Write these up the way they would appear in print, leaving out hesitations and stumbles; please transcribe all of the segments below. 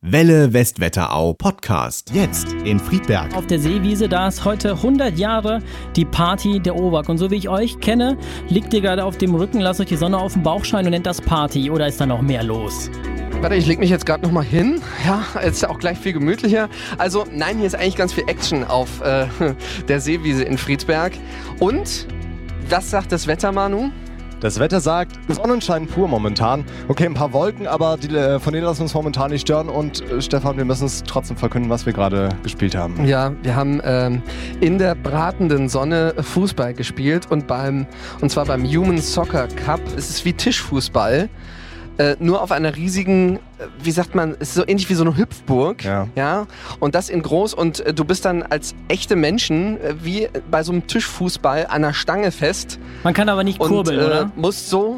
Welle Westwetterau Podcast. Jetzt in Friedberg. Auf der Seewiese, da ist heute 100 Jahre die Party der OWAG. Und so wie ich euch kenne, liegt ihr gerade auf dem Rücken, lasst euch die Sonne auf den Bauch scheinen und nennt das Party. Oder ist da noch mehr los? Warte, ich leg mich jetzt gerade noch mal hin. Ja, jetzt ist ja auch gleich viel gemütlicher. Also nein, hier ist eigentlich ganz viel Action auf der Seewiese in Friedberg. Und was sagt das Wetter, Manu? Das Wetter sagt, Sonnenschein pur momentan. Okay, ein paar Wolken, aber von denen lassen uns momentan nicht stören. Und Stefan, wir müssen es trotzdem verkünden, was wir gerade gespielt haben. Ja, wir haben in der bratenden Sonne Fußball gespielt und zwar beim Human Soccer Cup. Es ist wie Tischfußball. Nur auf einer riesigen, wie sagt man, es ist so ähnlich wie so eine Hüpfburg. Ja? Und das in groß. Und du bist dann als echte Menschen wie bei so einem Tischfußball an der Stange fest. Man kann aber nicht kurbeln, oder? Musst so...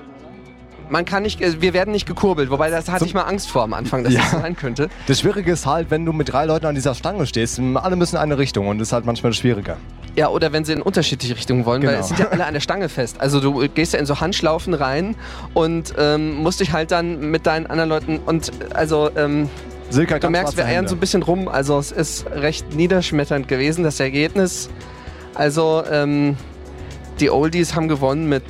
Man kann nicht, wir werden nicht gekurbelt, wobei das hatte ich mal Angst vor am Anfang, dass das sein könnte. Das Schwierige ist halt, wenn du mit 3 Leuten an dieser Stange stehst, alle müssen in eine Richtung und das ist halt manchmal schwieriger. Ja, oder wenn sie in unterschiedliche Richtungen wollen, weil es sind ja alle an der Stange fest. Also du gehst ja in so Handschlaufen rein und musst dich halt dann mit deinen anderen Leuten und also Silke, du merkst, wir eiern so ein bisschen rum. Also es ist recht niederschmetternd gewesen, das Ergebnis. Also die Oldies haben gewonnen mit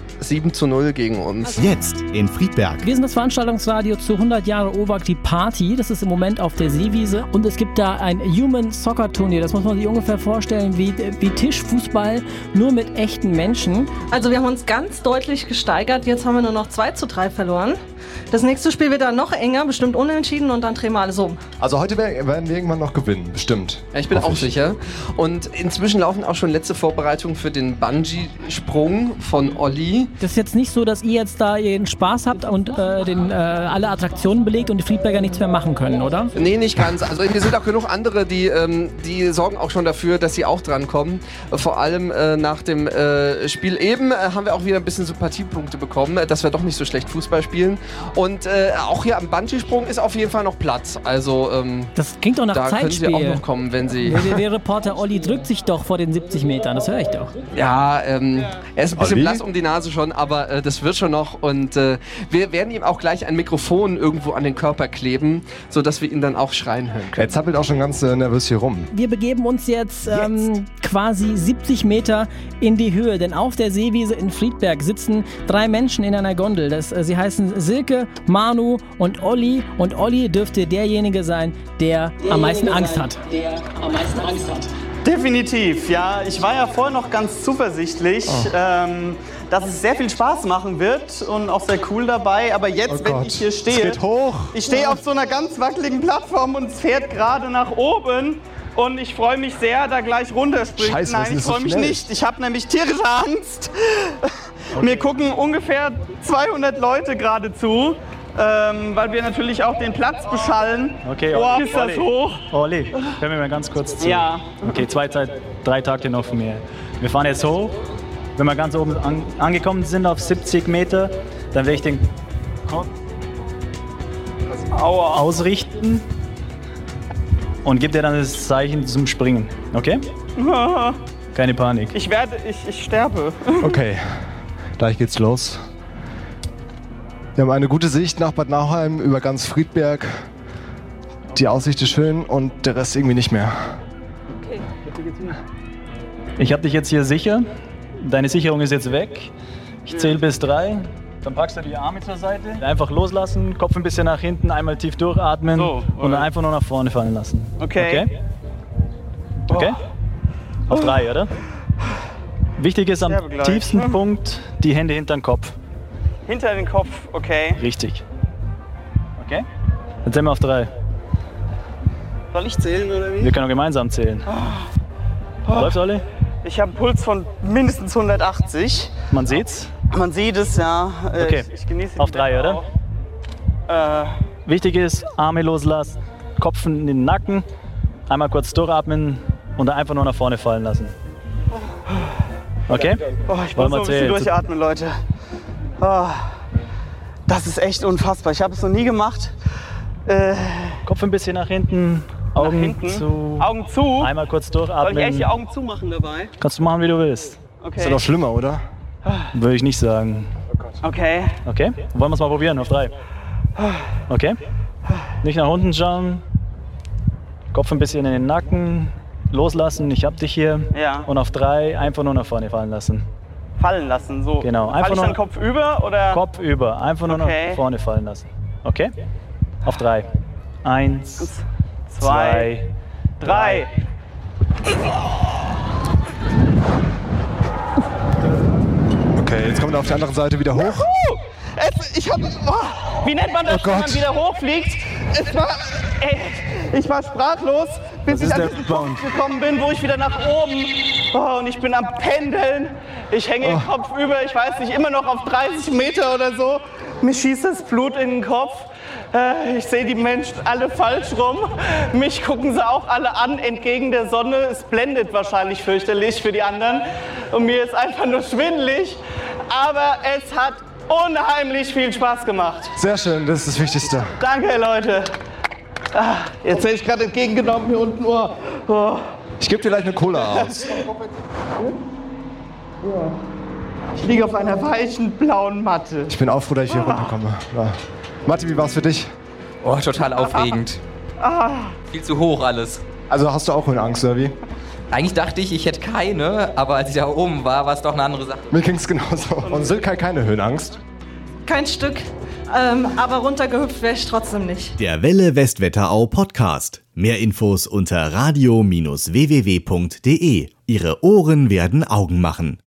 7:0 gegen uns. Jetzt in Friedberg. Wir sind das Veranstaltungsradio zu 100 Jahre OWAG, die Party. Das ist im Moment auf der Seewiese. Und es gibt da ein Human Soccer Turnier. Das muss man sich ungefähr vorstellen wie Tischfußball, nur mit echten Menschen. Also wir haben uns ganz deutlich gesteigert. Jetzt haben wir nur noch 2:3 verloren. Das nächste Spiel wird dann noch enger, bestimmt unentschieden und dann drehen wir alles um. Also heute werden wir irgendwann noch gewinnen, bestimmt. Ja, ich bin auch sicher. Und inzwischen laufen auch schon letzte Vorbereitungen für den Bungee-Sprung von Olli. Das ist jetzt nicht so, dass ihr jetzt da ihren Spaß habt und alle Attraktionen belegt und die Friedberger nichts mehr machen können, oder? Nee, nicht ganz. Also hier sind auch genug andere, die sorgen auch schon dafür, dass sie auch drankommen. Vor allem nach dem Spiel eben haben wir auch wieder ein bisschen Sympathiepunkte bekommen, dass wir doch nicht so schlecht Fußball spielen. Und auch hier am Bungee-Sprung ist auf jeden Fall noch Platz. Also das klingt doch nach da Zeitspiel. können sie auch noch kommen, wenn sie... Der Reporter Olli drückt sich doch vor den 70 Metern, das höre ich doch. Ja, er ist ein bisschen Olli? blass um die Nase schon, aber das wird schon noch. Und wir werden ihm auch gleich ein Mikrofon irgendwo an den Körper kleben, sodass wir ihn dann auch schreien hören können. Er zappelt auch schon ganz nervös hier rum. Wir begeben uns jetzt quasi 70 Meter in die Höhe, denn auf der Seewiese in Friedberg sitzen 3 Menschen in einer Gondel. Sie heißen Silke, Manu und Olli. Und Olli dürfte derjenige sein, der am meisten Angst hat. Definitiv, ja. Ich war ja vorher noch ganz zuversichtlich, dass es sehr viel Spaß machen wird und auch sehr cool dabei. Aber jetzt, wenn ich hier stehe, es geht hoch. Ich stehe auf so einer ganz wackeligen Plattform und es fährt gerade nach oben. Und ich freue mich sehr, da gleich runterspringen. Scheiße, Nein, ich freue mich nicht. Ich habe nämlich tierische Angst. Mir gucken ungefähr 200 Leute gerade zu. Weil wir natürlich auch den Platz beschallen. Okay, Boah, ist das hoch? Olli, hör mir mal ganz kurz zu. Ja. Okay, 3 Takte noch von mir. Wir fahren jetzt hoch. Wenn wir ganz oben angekommen sind auf 70 Meter, dann werde ich den Kopf ausrichten und gebe dir dann das Zeichen zum Springen. Okay? Keine Panik. Ich sterbe. Okay, gleich geht's los. Wir haben eine gute Sicht nach Bad Nauheim über ganz Friedberg. Die Aussicht ist schön und der Rest irgendwie nicht mehr. Okay. Ich habe dich jetzt hier sicher. Deine Sicherung ist jetzt weg. Ich zähle bis 3. Dann packst du die Arme zur Seite. Einfach loslassen, Kopf ein bisschen nach hinten, einmal tief durchatmen und dann einfach nur nach vorne fallen lassen. Okay. Okay? Auf 3, oder? Wichtig ist am tiefsten Punkt die Hände hinter den Kopf. Hinter den Kopf, okay. Richtig. Okay? Dann zählen wir auf 3. Soll ich zählen oder wie? Wir können auch gemeinsam zählen. Läuft, Olli? Ich habe einen Puls von mindestens 180. Man sieht's? Man sieht es, ja. Okay. Ich genieße auf 3, oder? Wichtig ist, Arme loslassen, Kopf in den Nacken, einmal kurz durchatmen und dann einfach nur nach vorne fallen lassen. Okay? Ich muss so ein bisschen durchatmen, Leute. Das ist echt unfassbar. Ich habe es noch nie gemacht. Kopf ein bisschen nach hinten, Augen zu. Augen zu? Einmal kurz durchatmen. Soll ich echt die Augen zumachen dabei? Kannst du machen, wie du willst. Okay. Ist ja doch schlimmer, oder? Würde ich nicht sagen. Okay. Okay? Wollen wir es mal probieren auf 3? Okay? Nicht nach unten schauen. Kopf ein bisschen in den Nacken. Loslassen, ich hab dich hier. Ja. Und auf 3 einfach nur nach vorne fallen lassen. Fallen lassen, so. Genau. Fall ich dann Kopf über oder? Kopf über. Einfach nur nach vorne fallen lassen. Okay? Auf 3. 1, 2, 3. Okay, jetzt kommt er auf der anderen Seite wieder hoch. Wie nennt man das, wenn man wieder hochfliegt? Ich war sprachlos, bis ich an diesen Punkt gekommen bin, wo ich wieder nach oben. Und ich bin am Pendeln. Ich hänge den Kopf über, ich weiß nicht, immer noch auf 30 Meter oder so. Mir schießt das Blut in den Kopf. Ich sehe die Menschen alle falsch rum. Mich gucken sie auch alle an, entgegen der Sonne. Es blendet wahrscheinlich fürchterlich für die anderen. Und mir ist einfach nur schwindelig. Aber es hat unheimlich viel Spaß gemacht. Sehr schön, das ist das Wichtigste. Danke, Leute. Jetzt werde ich gerade entgegengenommen hier unten. Ich gebe dir gleich eine Cola aus. Ich liege auf einer weichen blauen Matte. Ich bin auch froh, dass ich hier runterkomme. Ja. Matti, wie war's für dich? Oh, total aufregend. Viel zu hoch alles. Also hast du auch Höhenangst, oder wie? Eigentlich dachte ich, ich hätte keine, aber als ich da oben war, war es doch eine andere Sache. Mir ging's genauso. Und Silke hat keine Höhenangst? Kein Stück, aber runtergehüpft wäre ich trotzdem nicht. Der Welle Westwetterau Podcast. Mehr Infos unter radio-www.de. Ihre Ohren werden Augen machen.